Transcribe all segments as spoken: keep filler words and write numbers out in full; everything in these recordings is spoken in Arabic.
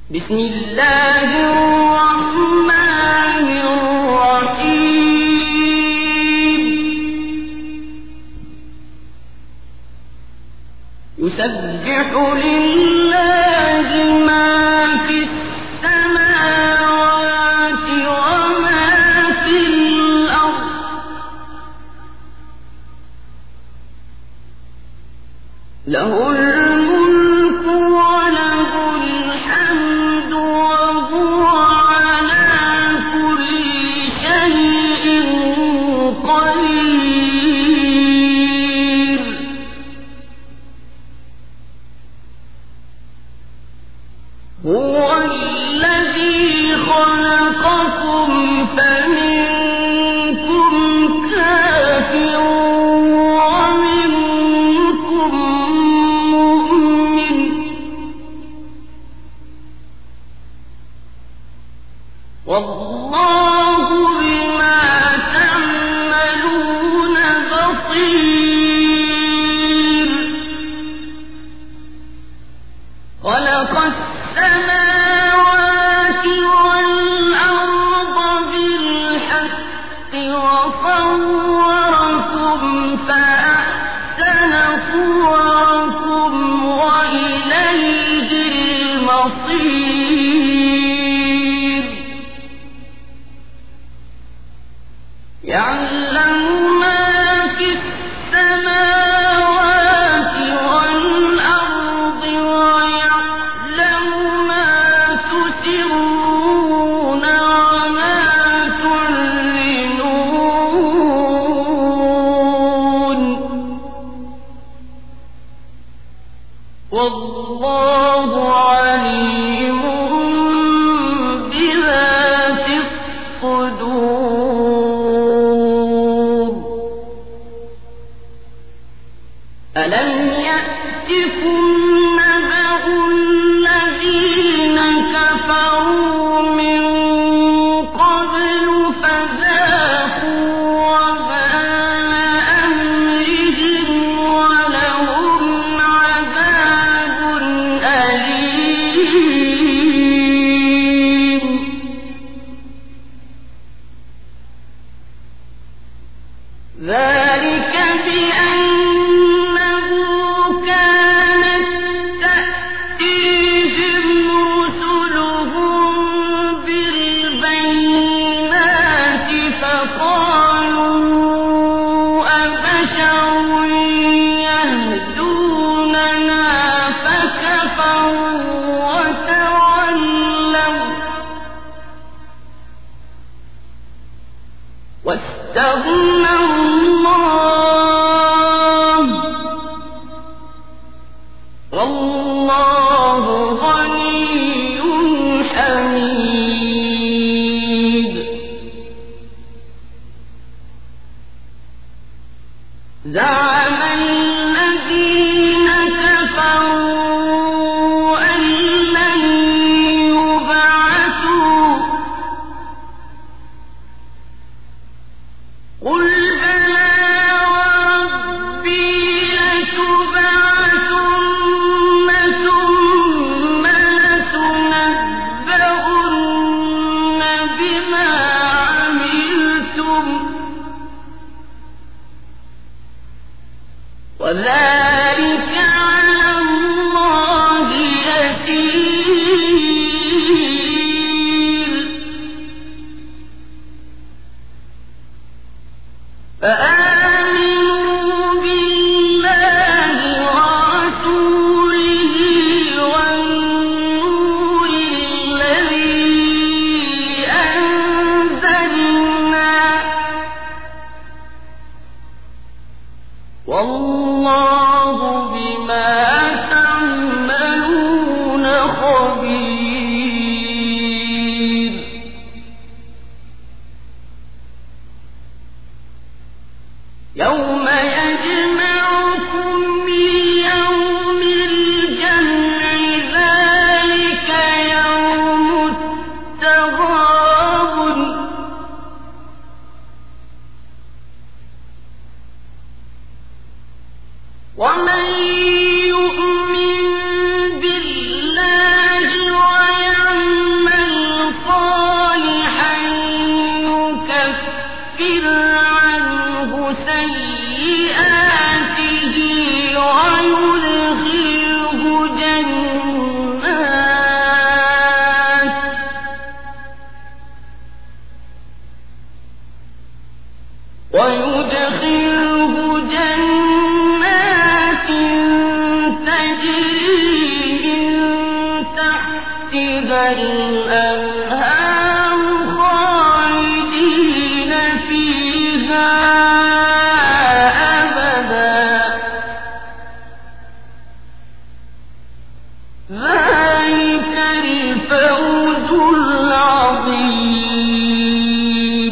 بسم الله الرحمن الرحيم يسبح لله ما في السماوات وما في الأرض له الملك وله الحمد وهو على كل شيء قدير هو الذي خلقكم فمنكم كافر ومنكم مؤمن والله بما تعملون بصير خلق السماوات والأرض بالحق وصوركم فأحسن صوركم وإليه المصير يعلم ما في السماوات والأرض ويعلم ما تحتها الأنهار خالدين فيها أبدا ذلك الفوز العظيم.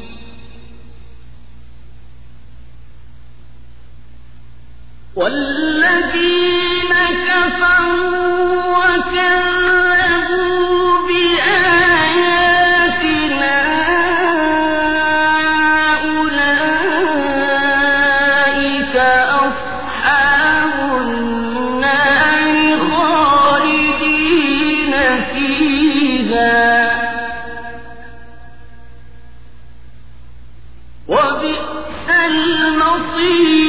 والذين كفروا وكذبوا بآياتنا أولئك أصحاب النار خالدين فيها وبئس المصير.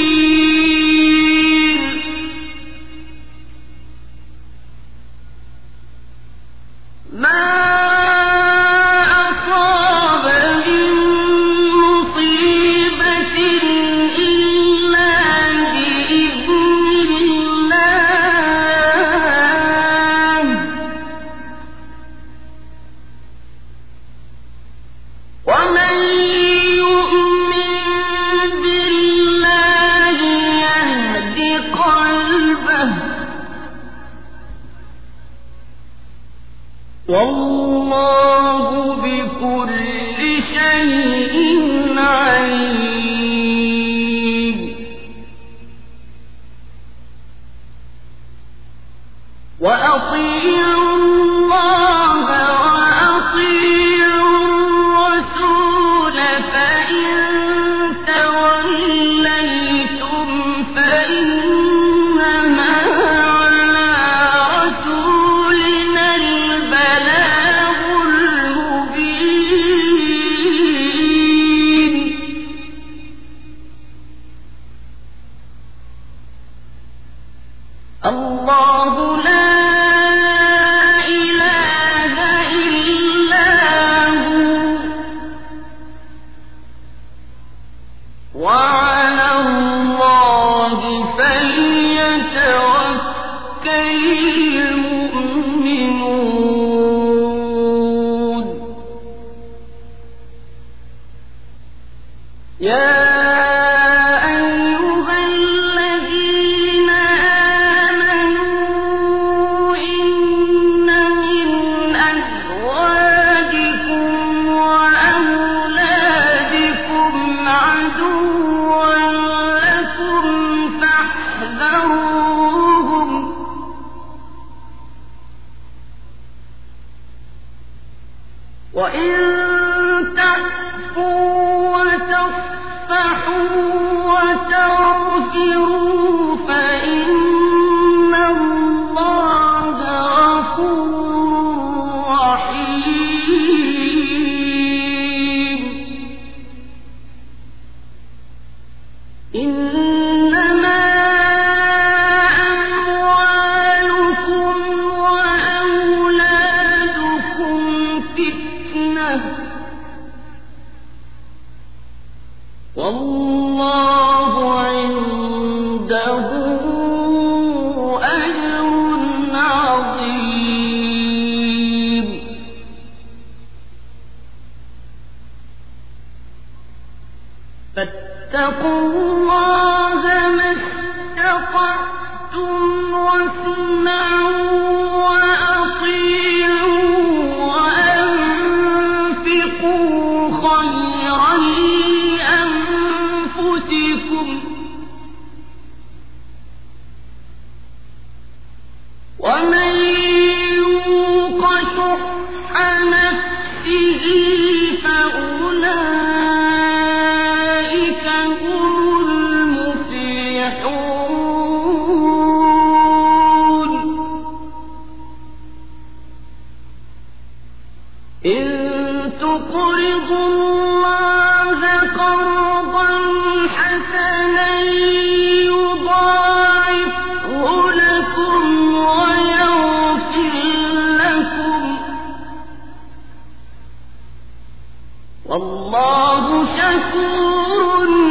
والله بكل شيء عليم. وأطيعوا الله وأطيعوا الرسول فإن توليتم فإنما على رسولنا البلاغ المبين. الله لا إله إلا هو وعلى الله فليتوكل المؤمنون. يا وإن تعفوا وتصفحوا وتغفروا فإن الله غفور رحيم. إنما أموالكم وأولادكم فتنة والله عنده أجر عظيم. فاتقوا الله ما استطعتم واسمعوا وأطيعوا وأنفقوا خيرا لأنفسكم ومن يوق شح نفسه فأولئك هم المفلحون. إن تقرضوا الله قرضا حسنا يضاعفه لكم ويغفر لكم والله شكور